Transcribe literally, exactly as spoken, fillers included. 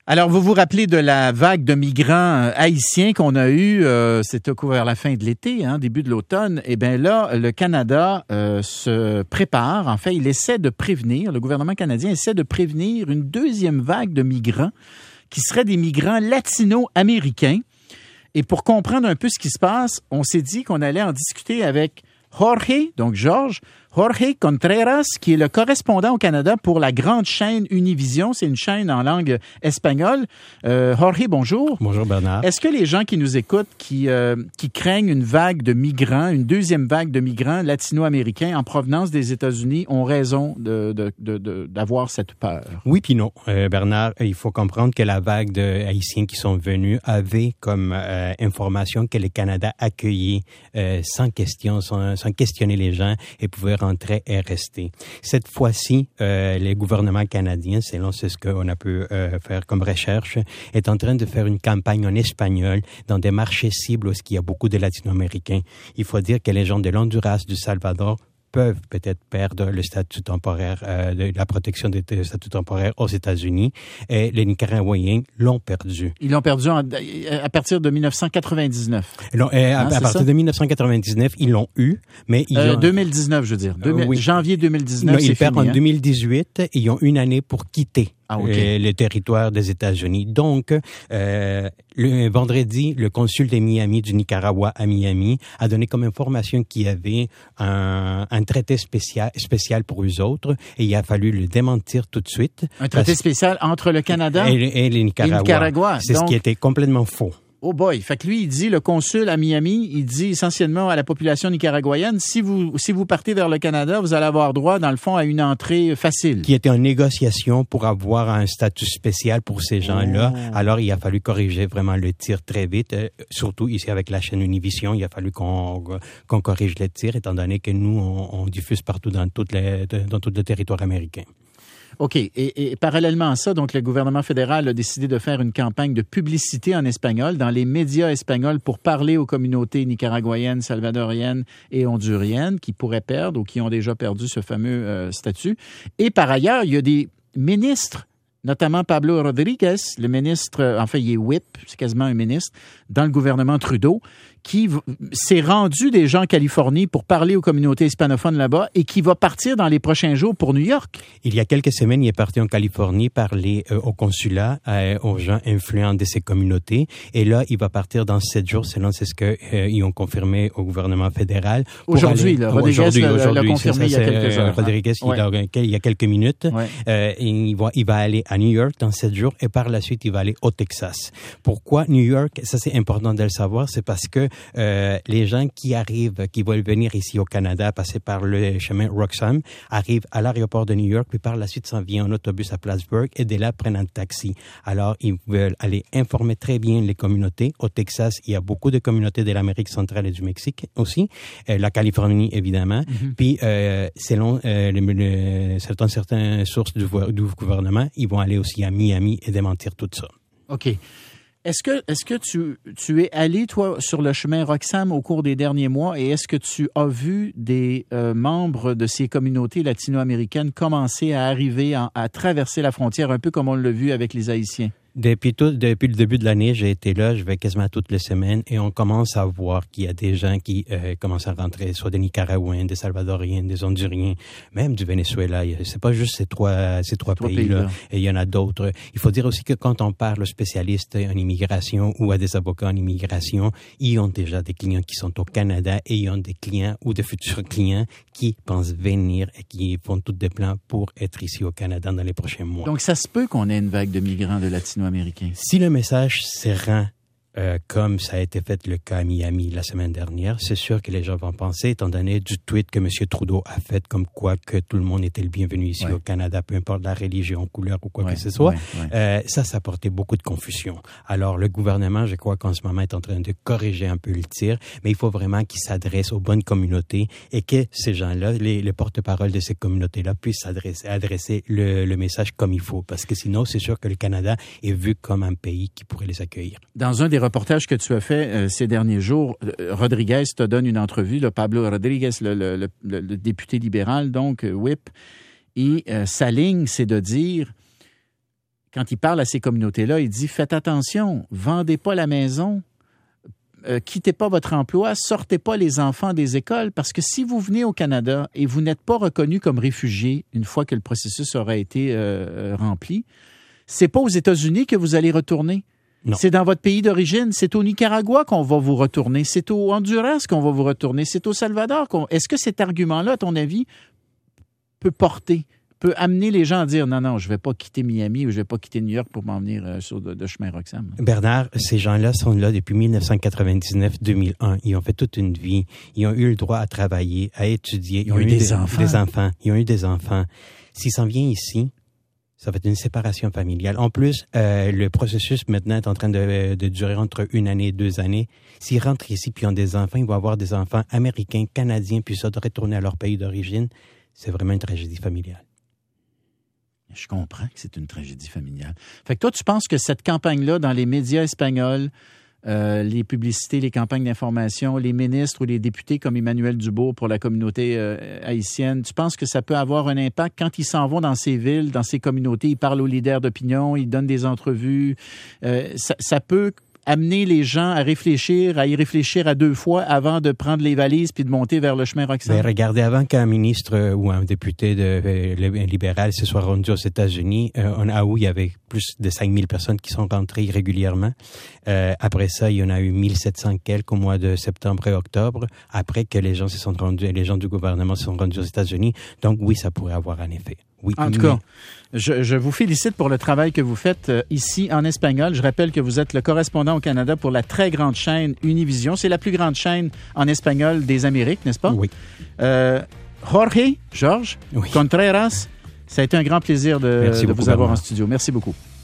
Alors, vous vous rappelez de la vague de migrants haïtiens qu'on a eue, euh, c'était vers la fin de l'été, hein, début de l'automne. Eh bien là, le Canada euh, se prépare, en fait, il essaie de prévenir, le gouvernement canadien essaie de prévenir une deuxième vague de migrants qui seraient des migrants latino-américains. Et pour comprendre un peu ce qui se passe, on s'est dit qu'on allait en discuter avec Jorge, donc Georges, Jorge Contreras, qui est le correspondant au Canada pour la grande chaîne Univision. C'est une chaîne en langue espagnole. Euh, Jorge, bonjour. Bonjour Bernard. Est-ce que les gens qui nous écoutent, qui, euh, qui craignent une vague de migrants, une deuxième vague de migrants latino-américains en provenance des États-Unis, ont raison de, de, de, de, d'avoir cette peur? Oui puis non. Euh, Bernard, il faut comprendre que la vague de Haïtiens qui sont venus avait comme euh, information que le Canada accueillait euh, sans question, sans, sans questionner les gens et pouvait rentrer et rester. Cette fois-ci, euh, le gouvernement canadien, selon ce qu'on a pu euh, faire comme recherche, est en train de faire une campagne en espagnol dans des marchés cibles où il y a beaucoup de Latino-Américains. Il faut dire que les gens de l'Honduras, du Salvador, peuvent peut-être perdre le statut temporaire, euh, de la protection du statut temporaire aux États-Unis. Et les Nicaraguayens l'ont perdu. Ils l'ont perdu en, à partir de dix-neuf cent quatre-vingt-dix-neuf. Non, et à, hein, à partir ça? de dix-neuf cent quatre-vingt-dix-neuf, ils l'ont eu, mais ils euh, ont... deux mille dix-neuf, je veux dire. deux mille, oui. Janvier deux mille dix-neuf, non, c'est ils perdent fini, en hein? deux mille dix-huit. Ils ont une année pour quitter. Ah, okay. le, le territoire des États-Unis. Donc, euh, le vendredi, le consul de Miami, du Nicaragua à Miami, a donné comme information qu'il y avait un, un traité spécial, spécial pour eux autres, et il a fallu le démentir tout de suite. Un traité parce... spécial entre le Canada et, et le Nicaragua. Et Nicaragua. C'est Donc... ce qui était complètement faux. Oh boy. Fait que lui, il dit, le consul à Miami, il dit essentiellement à la population nicaraguayenne, si vous, si vous partez vers le Canada, vous allez avoir droit, dans le fond, à une entrée facile. Qui était en négociation pour avoir un statut spécial pour ces gens-là. Oh. Alors, il a fallu corriger vraiment le tir très vite. Euh, surtout ici avec la chaîne Univision, il a fallu qu'on, qu'on corrige le tir, étant donné que nous, on, on diffuse partout dans, toutes les, dans tout le territoire américain. OK. Et, et parallèlement à ça, donc le gouvernement fédéral a décidé de faire une campagne de publicité en espagnol dans les médias espagnols pour parler aux communautés nicaraguayennes, salvadoriennes et honduriennes qui pourraient perdre ou qui ont déjà perdu ce fameux euh, statut. Et par ailleurs, il y a des ministres, notamment Pablo Rodriguez, le ministre, en fait, il est whip, c'est quasiment un ministre, dans le gouvernement Trudeau, qui s'est rendu déjà en Californie pour parler aux communautés hispanophones là-bas et qui va partir dans les prochains jours pour New York. Il y a quelques semaines, il est parti en Californie parler euh, au consulat, euh, aux gens influents de ces communautés. Et là, il va partir dans sept jours, selon c'est ce qu'ils euh, ont confirmé au gouvernement fédéral. Aujourd'hui, aller... là, Rodriguez aujourd'hui, l'a, aujourd'hui, l'a confirmé ça, il y a quelques heures. Rodriguez, hein? ouais. il, a, il y a quelques minutes. Ouais. Euh, il, va, il va aller à New York dans sept jours et par la suite, il va aller au Texas. Pourquoi New York? Ça, c'est important de le savoir. C'est parce que euh, les gens qui arrivent, qui veulent venir ici au Canada, passer par le chemin Roxham, arrivent à l'aéroport de New York, puis par la suite s'en viennent en autobus à Plattsburgh et de là prennent un taxi. Alors, ils veulent aller informer très bien les communautés. Au Texas, il y a beaucoup de communautés de l'Amérique centrale et du Mexique aussi. Euh, la Californie, évidemment. Mm-hmm. Puis, euh, selon euh, le, le, certaines, certaines sources du, du gouvernement, ils vont aller aussi à Miami et démentir tout ça. OK. Est-ce que, est-ce que tu, tu es allé, toi, sur le chemin Roxham au cours des derniers mois et est-ce que tu as vu des euh, membres de ces communautés latino-américaines commencer à arriver, à, à traverser la frontière, un peu comme on l'a vu avec les Haïtiens? Depuis tout, depuis le début de l'année, j'ai été là, je vais quasiment toutes les semaines et on commence à voir qu'il y a des gens qui euh, commencent à rentrer, soit des Nicaraguayens, des Salvadoriens, des Honduriens, même du Venezuela. C'est pas juste ces trois, ces trois, trois pays-là. pays-là. Et il y en a d'autres. Il faut dire aussi que quand on parle aux spécialistes en immigration ou à des avocats en immigration, ils ont déjà des clients qui sont au Canada et ils ont des clients ou de futurs clients qui pensent venir et qui font tous des plans pour être ici au Canada dans les prochains mois. Donc, ça se peut qu'on ait une vague de migrants de latino américain. Si le message se rend euh, comme ça a été fait le cas à Miami la semaine dernière, c'est sûr que les gens vont penser, étant donné du tweet que M. Trudeau a fait, comme quoi que tout le monde était le bienvenu ici ouais. au Canada, peu importe la religion, couleur ou quoi ouais, que ce soit, ouais, ouais. Euh, ça, ça a porté beaucoup de confusion. Alors, le gouvernement, je crois qu'en ce moment, est en train de corriger un peu le tir, mais il faut vraiment qu'il s'adresse aux bonnes communautés et que ces gens-là, les, les porte-parole de ces communautés-là, puissent s'adresser, adresser le, le message comme il faut, parce que sinon, c'est sûr que le Canada est vu comme un pays qui pourrait les accueillir. Dans un des reportages que tu as fait euh, ces derniers jours, euh, Rodriguez te donne une entrevue, là, Pablo Rodriguez, le, le, le, le député libéral, donc, euh, whip, et euh, sa ligne, c'est de dire quand il parle à ces communautés-là, il dit « Faites attention, vendez pas la maison, euh, quittez pas votre emploi, sortez pas les enfants des écoles, parce que si vous venez au Canada et vous n'êtes pas reconnu comme réfugié une fois que le processus aura été euh, rempli, c'est pas aux États-Unis que vous allez retourner. Non. C'est dans votre pays d'origine. C'est au Nicaragua qu'on va vous retourner. C'est au Honduras qu'on va vous retourner. C'est au Salvador qu'on... Est-ce que cet argument-là, à ton avis, peut porter, peut amener les gens à dire non, non, je ne vais pas quitter Miami ou je ne vais pas quitter New York pour m'en venir euh, sur le, le chemin Roxham? Bernard, ces gens-là sont là depuis dix-neuf cent quatre-vingt-dix-neuf deux mille un. Ils ont fait toute une vie. Ils ont eu le droit à travailler, à étudier. Ils, Ils ont, ont eu des, des enfants. Des enfants. Ils ont eu des enfants. S'ils s'en viennent ici, ça va être une séparation familiale. En plus, euh, le processus maintenant est en train de, de durer entre une année et deux années. S'ils rentrent ici puis ont des enfants, ils vont avoir des enfants américains, canadiens, puis ça de retourner à leur pays d'origine. C'est vraiment une tragédie familiale. Je comprends que c'est une tragédie familiale. Fait que toi, tu penses que cette campagne-là, dans les médias espagnols, euh, les publicités, les campagnes d'information, les ministres ou les députés comme Emmanuel Dubourg pour la communauté euh, haïtienne, tu penses que ça peut avoir un impact quand ils s'en vont dans ces villes, dans ces communautés, ils parlent aux leaders d'opinion, ils donnent des entrevues, euh, ça, ça peut amener les gens à réfléchir, à y réfléchir à deux fois avant de prendre les valises puis de monter vers le chemin Roxham? Ben, regardez, avant qu'un ministre ou un député de, euh, libéral se soit rendu aux États-Unis, euh, en Oahu, il y avait plus de cinq mille personnes qui sont rentrées régulièrement. Euh, après ça, il y en a eu mille sept cents quelques au mois de septembre et octobre, après que les gens se sont rendus, les gens du gouvernement se sont rendus aux États-Unis. Donc oui, ça pourrait avoir un effet. Oui, en tout mais... cas, je, je vous félicite pour le travail que vous faites euh, ici en espagnol. Je rappelle que vous êtes le correspondant au Canada pour la très grande chaîne Univision. C'est la plus grande chaîne en espagnol des Amériques, n'est-ce pas? Oui. Euh, Jorge, Georges, oui. Contreras, ça a été un grand plaisir de, de vous avoir en studio. Merci beaucoup.